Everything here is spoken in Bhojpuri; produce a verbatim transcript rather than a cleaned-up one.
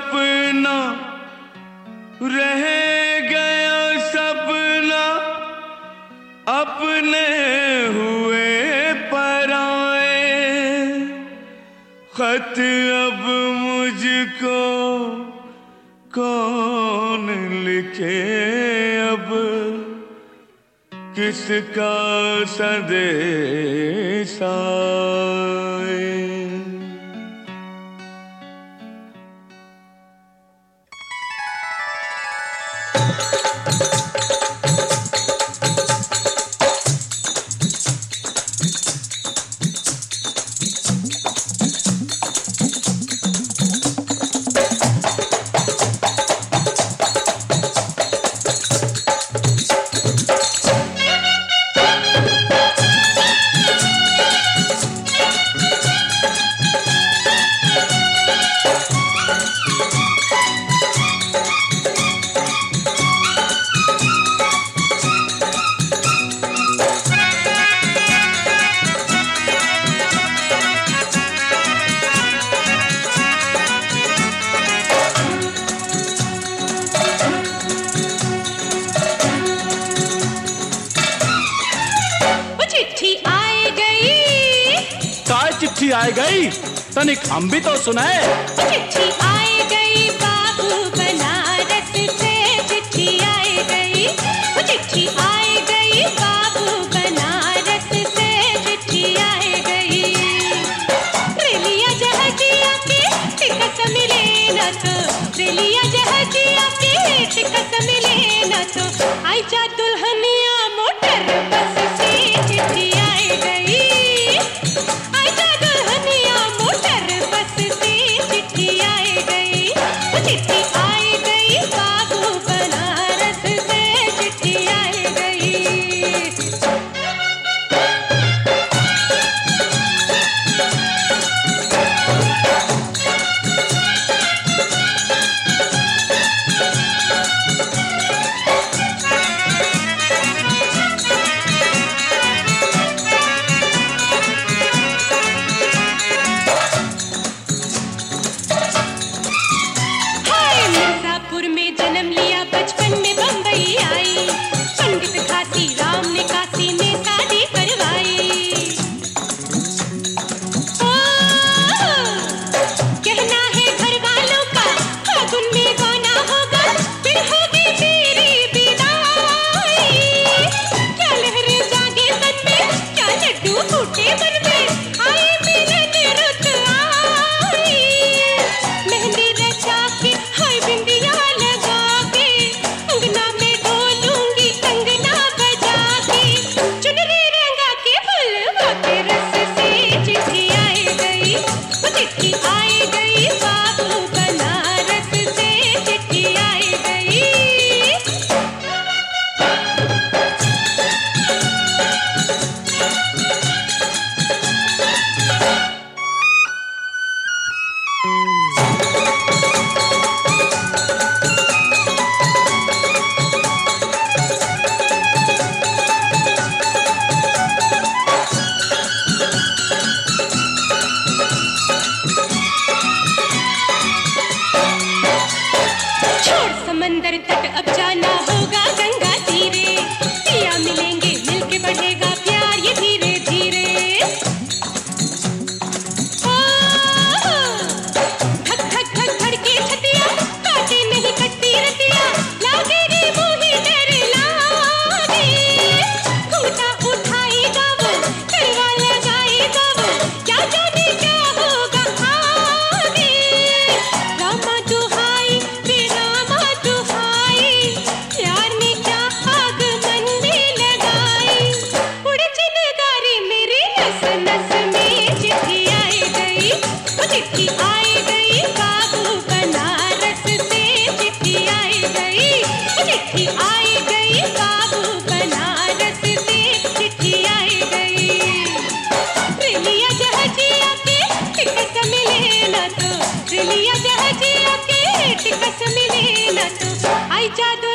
सपना रह गया सपना अपने हुए पराए खत अब मुझको कौन लिखे अब किसका संदेश आए। चिट्ठी आई गई तनिक हम भी तो सुनाए। चिट्ठी आई गई बाबू बनारस से चिट्ठी आई गई, चिट्ठी आई गई बाबू बनारस से चिट्ठी आई गई। रेलिया जहाजिया के टिकट मिले न तो, रेलिया जहाजिया के टिकट मिले न तो आई जा दुल्हनिया मोटर बस से चिट्ठी आई गई। चिट्ठी आई गई बाबू बनारस से चिट्ठी आई गई। मिर्जापुर में जन्म लिया बचपन में बम्बई आई, पंडित घासी राम ने काशी में शादी करवाई। ओ, कहना है घर वालों का फागुन में गाना होगा फिर होगी तेरी विदाई। क्या लहरें जागे मन में, क्या लड्डू फूटे मन में, आई मिलन रुत आई। मेहंदी रचा के हाय बिंदिया लगा के अंगना में ढोलूंगी कंगना बजा के, चुनरी रंगा के फूलवा के रस से चिट्ठी आई गई। वो चिट्ठी आई गई बाबू बनारस से चिट्ठी आई गई। छोड़ समंदर तट अब जाना होगा गंगा तीरे, पिया मिलेंगे मिलके बढ़ेगा प्यार ये धीरे धीरे। ओ, धक धक धक धड़के छतिया काटे नहीं कटती रतिया, लागे रे मोही डर लागे। घूंघटा उठाई गावल करवा लगाई गावल, क्या जाने क्या होगा आगे। रामा दुहाई रे रामा दुहाई, प्यार में क्या आग मन में लगाई। उड़ चिनगारी मेरे नस नस में चिट्ठी आई गई। वो चिट्ठी आई गई बाबू बनारस से चिट्ठी आई गई। वो चिट्ठी आई गई बाबू बनारस से चिट्ठी आई गई। रेलिया जहाजिया के टिकट मिले न तो, रेलिया जहाजिया के टिकट मिले न तो आई जा